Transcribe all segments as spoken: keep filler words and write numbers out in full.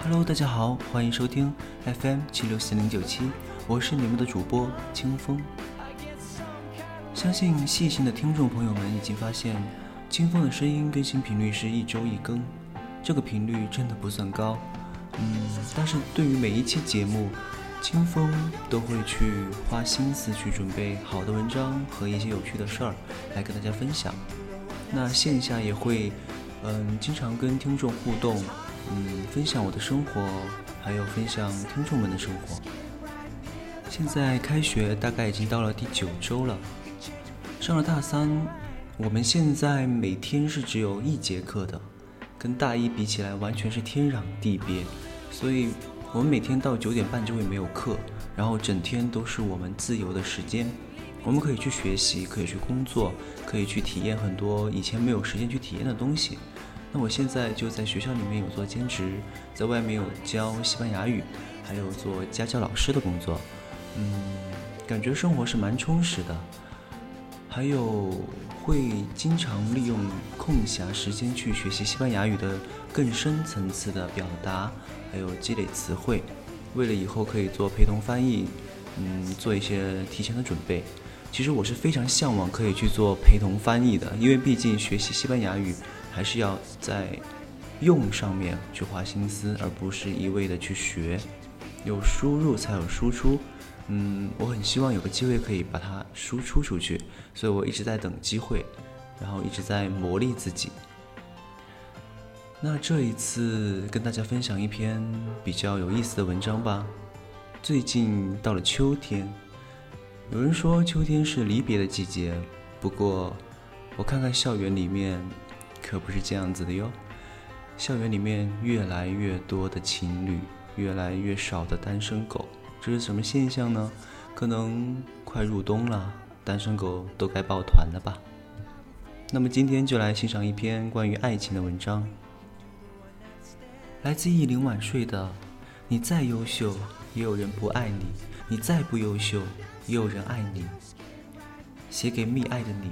Hello， 大家好，欢迎收听 F M 七六四零九七，我是你们的主播清风。相信细心的听众朋友们已经发现，清风的声音更新频率是一周一更，这个频率真的不算高，嗯，但是对于每一期节目，清风都会去花心思去准备好的文章和一些有趣的事儿来跟大家分享。那线下也会，嗯，经常跟听众互动，嗯，分享我的生活，还有分享听众们的生活。现在开学大概已经到了第九周了，上了大三，我们现在每天是只有一节课的，跟大一比起来完全是天壤地别，所以我们每天到九点半就会没有课，然后整天都是我们自由的时间，我们可以去学习，可以去工作，可以去体验很多以前没有时间去体验的东西。那我现在就在学校里面有做兼职，在外面有教西班牙语，还有做家教老师的工作，嗯，感觉生活是蛮充实的，还有会经常利用空暇时间去学习西班牙语的更深层次的表达，还有积累词汇，为了以后可以做陪同翻译，嗯，做一些提前的准备。其实我是非常向往可以去做陪同翻译的，因为毕竟学习西班牙语还是要在用上面去花心思，而不是一味的去学，有输入才有输出。嗯，我很希望有个机会可以把它输出出去，所以我一直在等机会，然后一直在磨砺自己。那这一次跟大家分享一篇比较有意思的文章吧。最近到了秋天，有人说秋天是离别的季节，不过我看看校园里面可不是这样子的哟。校园里面越来越多的情侣，越来越少的单身狗，这是什么现象呢？可能快入冬了，单身狗都该抱团了吧。那么今天就来欣赏一篇关于爱情的文章，来自一零晚睡的你再优秀也有人不爱你，你再不优秀也有人爱你，写给密爱的你。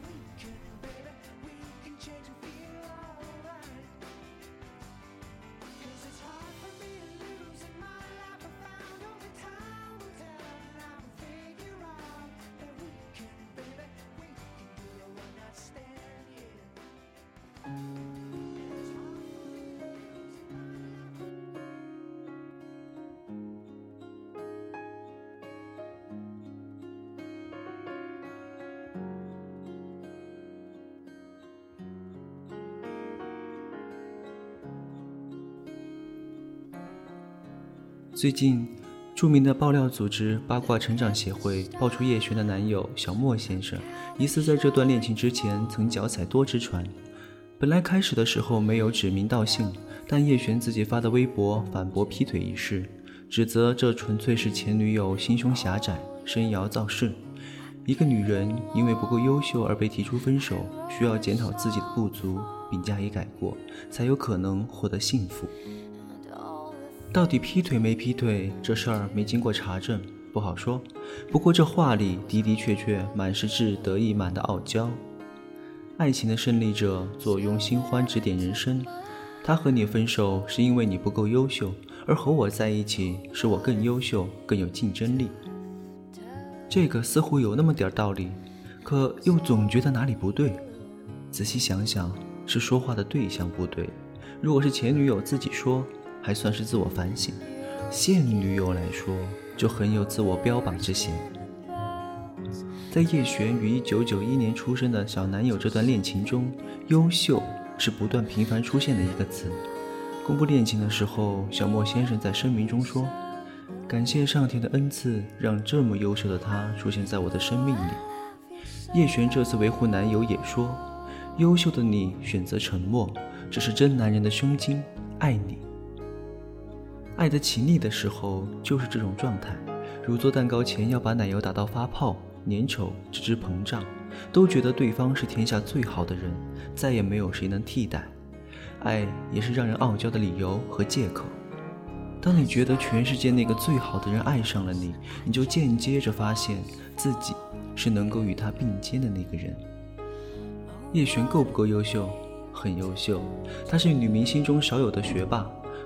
最近，著名的爆料组织八卦成长协会爆出叶璇的男友小莫先生疑似在这段恋情之前曾脚踩多只船。本来开始的时候没有指名道姓，但叶璇自己发的微博反驳劈腿一事，指责这纯粹是前女友心胸狭窄，深谣造势。一个女人因为不够优秀而被提出分手，需要检讨自己的不足，并加以改过，才有可能获得幸福。到底劈腿没劈腿，这事儿没经过查证，不好说。不过这话里的的确确满是志得意满的傲娇。爱情的胜利者坐拥新欢指点人生，他和你分手是因为你不够优秀，而和我在一起是我更优秀，更有竞争力。这个似乎有那么点道理，可又总觉得哪里不对。仔细想想，是说话的对象不对。如果是前女友自己说，还算是自我反省，现女友来说就很有自我标榜之嫌。在叶璇与一九九一年出生的小男友这段恋情中，优秀是不断频繁出现的一个词。公布恋情的时候，小莫先生在声明中说，感谢上天的恩赐，让这么优秀的他出现在我的生命里。叶璇这次维护男友也说，优秀的你选择沉默，这是真男人的胸襟，爱你。爱得起腻的时候就是这种状态，如做蛋糕前要把奶油打到发泡、粘稠、直至膨胀，都觉得对方是天下最好的人，再也没有谁能替代。爱也是让人傲娇的理由和借口。当你觉得全世界那个最好的人爱上了你，你就间接着发现自己是能够与他并肩的那个人。叶璇够不够优秀？很优秀，她是女明星中少有的学霸，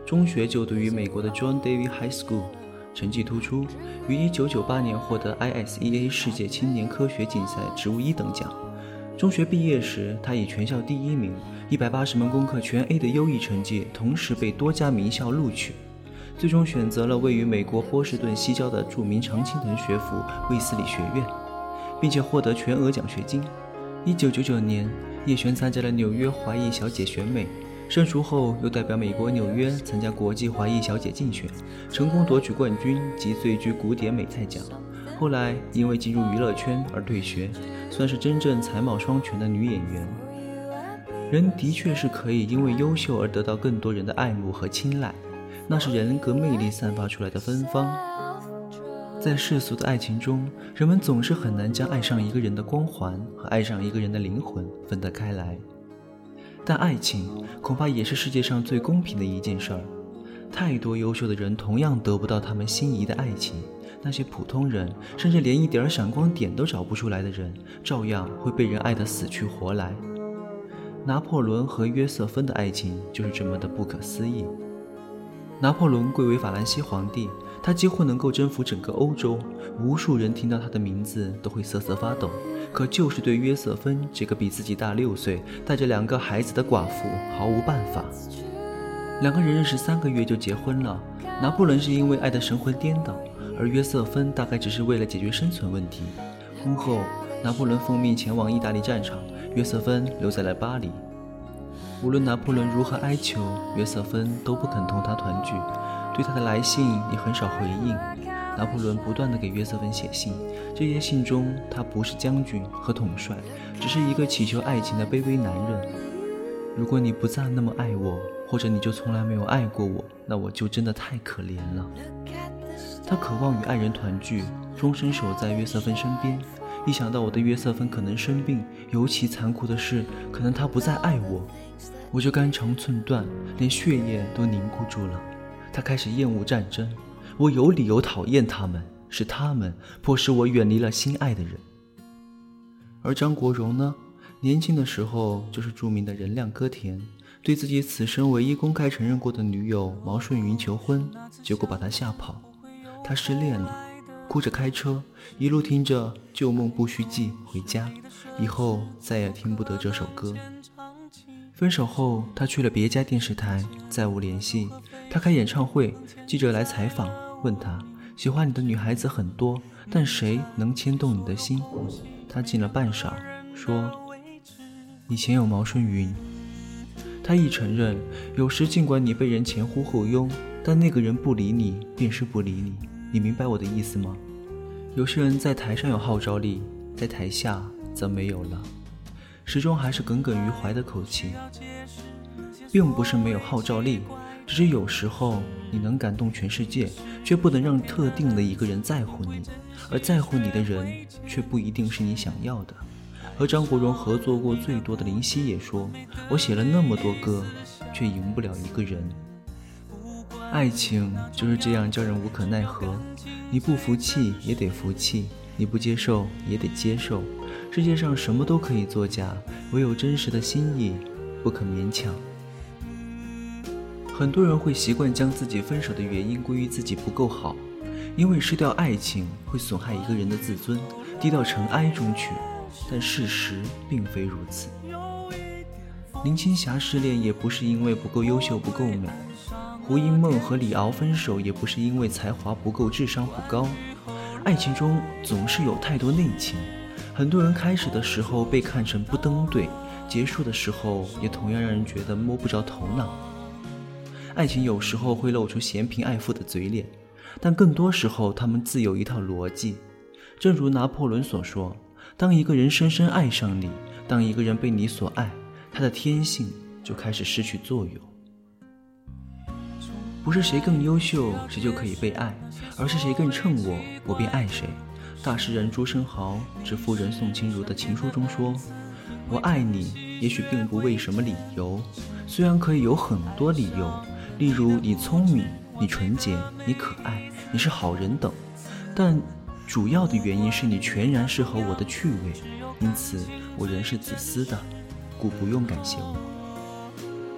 中学就读于美国的 John Davis High School， 成绩突出，于一九九八年获得 I S E A 世界青年科学竞赛植物一等奖。中学毕业时，他以全校第一名、一百八十门功课全 A 的优异成绩，同时被多家名校录取，最终选择了位于美国波士顿西郊的著名常青藤学府卫斯理学院，并且获得全额奖学金。一九九九年，叶璇参加了纽约华裔小姐选美，胜出后又代表美国纽约参加国际华裔小姐竞选，成功夺取冠军及最具古典美态奖。后来因为进入娱乐圈而退学，算是真正才貌双全的女演员。人的确是可以因为优秀而得到更多人的爱慕和青睐，那是人格魅力散发出来的芬芳。在世俗的爱情中，人们总是很难将爱上一个人的光环和爱上一个人的灵魂分得开来，但爱情恐怕也是世界上最公平的一件事儿。太多优秀的人同样得不到他们心仪的爱情，那些普通人，甚至连一点闪光点都找不出来的人，照样会被人爱得死去活来。拿破仑和约瑟芬的爱情就是这么的不可思议。拿破仑贵为法兰西皇帝，他几乎能够征服整个欧洲，无数人听到他的名字都会瑟瑟发抖，可就是对约瑟芬这个比自己大六岁、带着两个孩子的寡妇毫无办法。两个人认识三个月就结婚了，拿破仑是因为爱得神魂颠倒，而约瑟芬大概只是为了解决生存问题。婚后，拿破仑奉命前往意大利战场，约瑟芬留在了巴黎。无论拿破仑如何哀求，约瑟芬都不肯同他团聚，对他的来信也很少回应。拿破仑不断地给约瑟芬写信，这些信中他不是将军和统帅，只是一个祈求爱情的卑微男人。如果你不再那么爱我，或者你就从来没有爱过我，那我就真的太可怜了。他渴望与爱人团聚，终身守在约瑟芬身边。一想到我的约瑟芬可能生病，尤其残酷的是，可能她不再爱我，我就肝肠寸断，连血液都凝固住了。他开始厌恶战争，我有理由讨厌他们，是他们迫使我远离了心爱的人。而张国荣呢，年轻的时候就是著名的人靓歌甜，对自己此生唯一公开承认过的女友毛舜筠求婚，结果把他吓跑。他失恋了，哭着开车，一路听着《旧梦不须记》回家，以后再也听不得这首歌。分手后，他去了别家电视台，再无联系。他开演唱会，记者来采访，问他喜欢你的女孩子很多，但谁能牵动你的心？他静了半晌，说以前有毛舜筠。他亦承认，有时尽管你被人前呼后拥，但那个人不理你便是不理你，你明白我的意思吗？有些人在台上有号召力，在台下则没有了，始终还是耿耿于怀的口气。并不是没有号召力，只是有时候你能感动全世界，却不能让特定的一个人在乎你，而在乎你的人却不一定是你想要的。和张国荣合作过最多的林夕也说，我写了那么多歌，却赢不了一个人。爱情就是这样叫人无可奈何，你不服气也得服气，你不接受也得接受。世界上什么都可以作假，唯有真实的心意不可勉强。很多人会习惯将自己分手的原因归于自己不够好，因为失掉爱情会损害一个人的自尊，低到尘埃中去，但事实并非如此。林青霞失恋也不是因为不够优秀不够美，胡因梦和李敖分手也不是因为才华不够智商不高。爱情中总是有太多内情，很多人开始的时候被看成不登对，结束的时候也同样让人觉得摸不着头脑。爱情有时候会露出嫌贫爱富的嘴脸，但更多时候他们自有一套逻辑。正如拿破仑所说，当一个人深深爱上你，当一个人被你所爱，他的天性就开始失去作用。不是谁更优秀谁就可以被爱，而是谁更衬我，我便爱谁。大诗人朱生豪致夫人宋清如的情书中说，我爱你也许并不为什么理由，虽然可以有很多理由，例如你聪明，你纯洁，你可爱，你是好人等，但主要的原因是你全然适合我的趣味，因此我仍是自私的，故不用感谢我。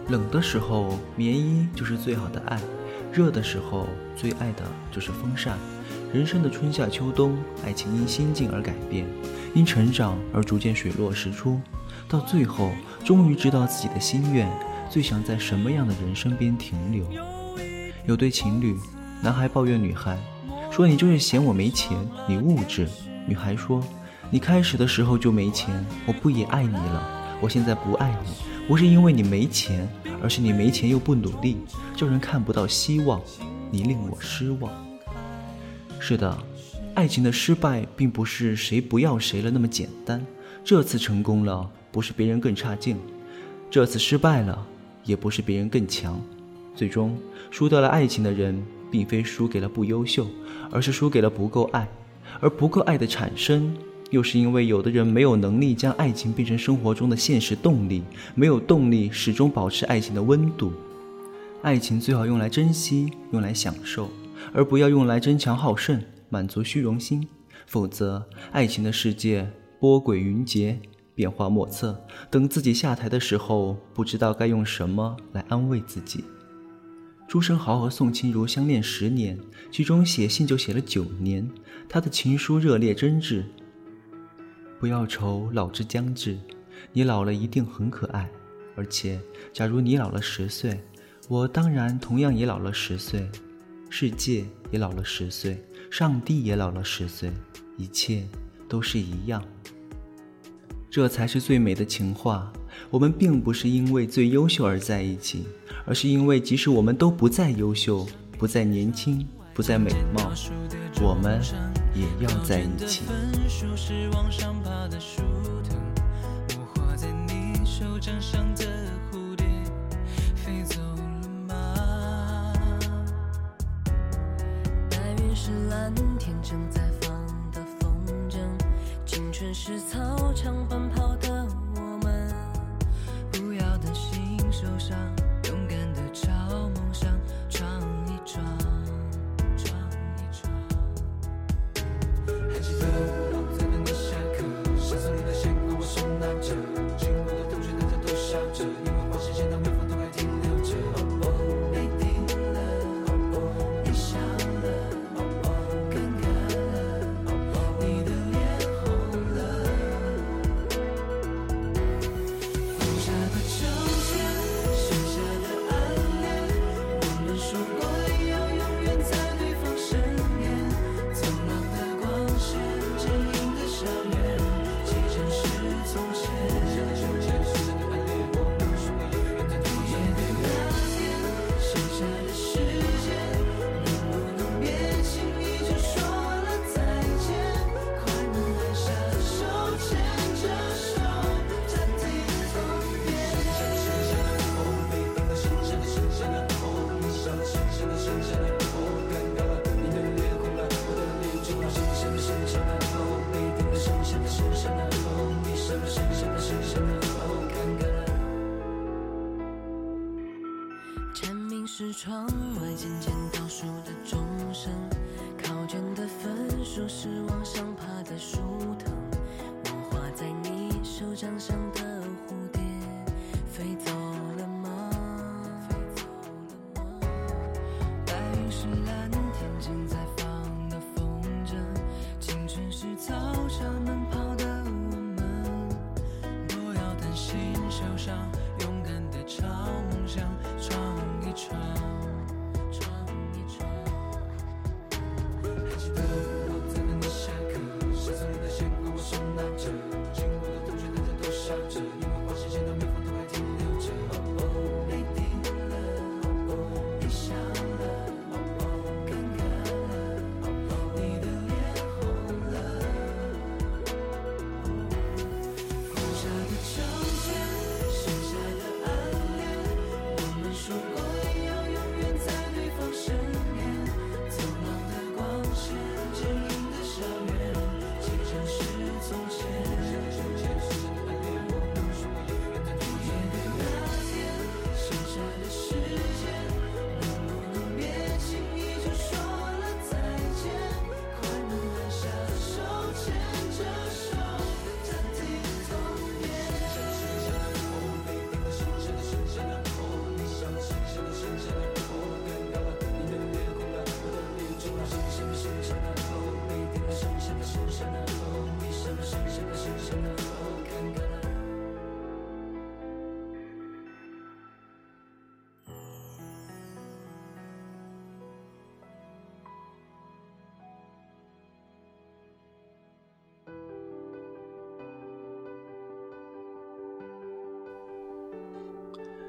冷的时候，棉衣就是最好的爱；热的时候，最爱的就是风扇。人生的春夏秋冬，爱情因心境而改变，因成长而逐渐水落石出，到最后，终于知道自己的心愿，最想在什么样的人身边停留。有对情侣，男孩抱怨女孩，说你就是嫌我没钱，你物质。女孩说，你开始的时候就没钱，我不也爱你了，我现在不爱你，不是因为你没钱，而是你没钱又不努力，叫人看不到希望，你令我失望。是的，爱情的失败并不是谁不要谁了那么简单，这次成功了，不是别人更差劲，这次失败了，也不是别人更强。最终输得了爱情的人，并非输给了不优秀，而是输给了不够爱。而不够爱的产生，又是因为有的人没有能力将爱情变成生活中的现实动力，没有动力始终保持爱情的温度。爱情最好用来珍惜，用来享受，而不要用来争强好胜，满足虚荣心。否则爱情的世界波诡云谲，变化莫测，等自己下台的时候，不知道该用什么来安慰自己。朱生豪和宋清如相恋十年，其中写信就写了九年，他的情书热烈真挚。不要愁老之将至，你老了一定很可爱，而且假如你老了十岁，我当然同样也老了十岁，世界也老了十岁，上帝也老了十岁，一切都是一样。这才是最美的情话。我们并不是因为最优秀而在一起，而是因为即使我们都不再优秀，不再年轻，不再美貌，我们也要在一起。 是蓝天正在放的风筝，青春是操场奔跑的我们，不要担心受伤，勇敢的朝梦想闯一闯，闯一闯。还记得我在等你下课，上次你的线跟我手拿着，经过的同学大家都笑着，因为花时间到微风都还停留着。哦哦，被停了，哦哦，你笑了。是窗外渐渐倒数的钟声，考卷的分数是往上爬的树藤，我画在你手掌上的蝴蝶飞走了吗？白云是蓝天正在放的风筝，青春是操场奔跑的我们，不要担心受伤，勇敢的朝梦想闯一闯。手拿着，经过的同学大家都笑着，因为花时间到微风都还停留着。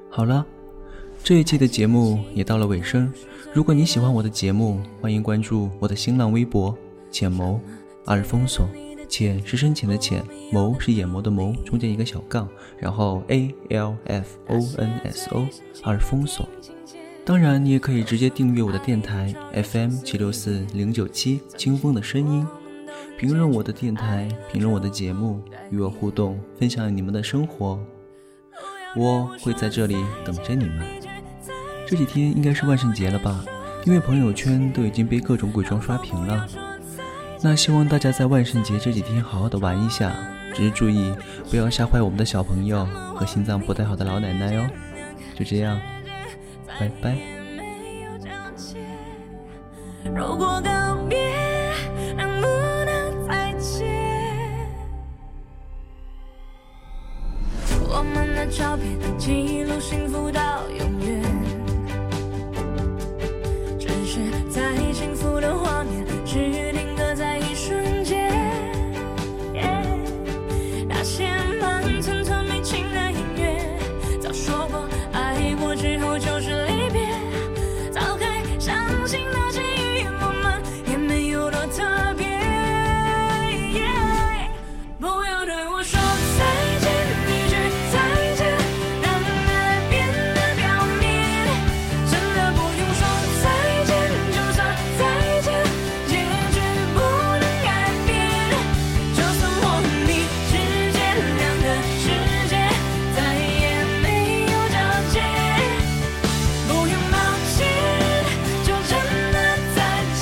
好了，这一期的节目也到了尾声。如果你喜欢我的节目，欢迎关注我的新浪微博浅谋阿尔丰索。浅是深浅的浅，谋是眼眸的眸，中间一个小杠，然后 A L F O N S O 阿尔丰索。当然你也可以直接订阅我的电台 F M 七六四零九七清风的声音，评论我的电台，评论我的节目，与我互动，分享你们的生活，我会在这里等着你们。这几天应该是万圣节了吧，因为朋友圈都已经被各种鬼装刷屏了。那希望大家在万圣节这几天好好的玩一下，只是注意不要吓坏我们的小朋友和心脏不太好的老奶奶哦。就这样，拜拜。 如果告别能不能再见，我们的照片记录幸福到永远，只是在幸福的画面只定格在一瞬间， yeah, 那些慢吞吞没情的音乐早说过爱过之后就是离别，早该相信那些语言我们也没有多特别， yeah, 不要对我说再见，一句再见让爱变得表面，真的不用说再见，就算再见结局不能改变，就算我和你之间两个世界再也没有交界，不用抱歉，就真的再见。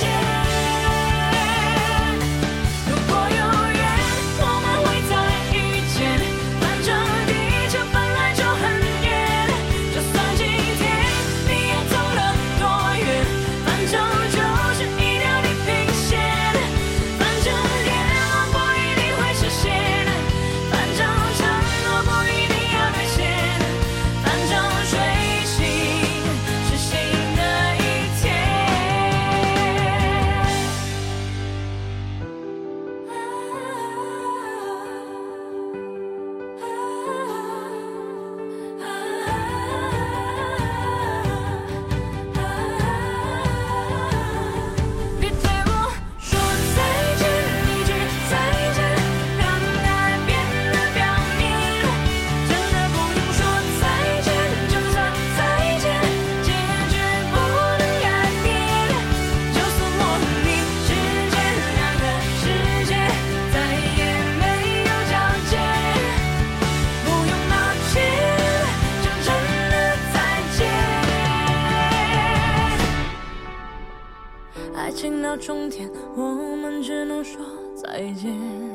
如果有缘我们会再遇见，反正地球本来就很远，就算今天你也走了多远，反正就是一条地平线，反正联络不一定会实现，反正承诺不一定要兑现，反正睡醒是新的一天。别对我说再见，一句再见让爱变得表面，真的不用说再见，就算再见结局不能改变，就算我和你之间两个世界再也没有交界，不用抱歉，就真的再见。爱情到终点，我们只能说再见。